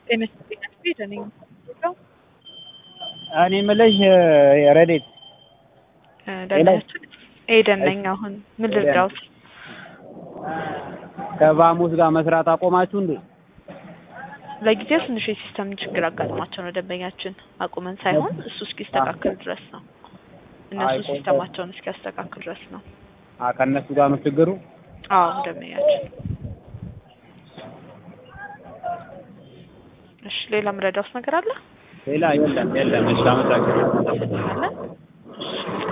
ጤነሽ ቤት ነኝ። እኔ የምልሽ ረዴት ደህናችን ኤደን ነኝ። አሁን ምን ልርዳዎት? ከባሙስ ጋር መስራት አቆማችሁ እንዴ? ለጊዜው ትንሽ የሲስተም ችግር አጋጥሟቸው ነው ደንበኛችን አቁመን ሳይሆን እሱ እስኪስተካከል ድረስ ነው። እነሱ ሲስተማቸውን እስኪያስተካክል ድረስ ነው። ከእነሱ ጋር ነው ችግሩ? አዎ ደንበኛችን። እሺ ሌላ ምረዳውስ ነገር አለ? ሌላ የለም። እሺ አመሰግናለሁ። እሺ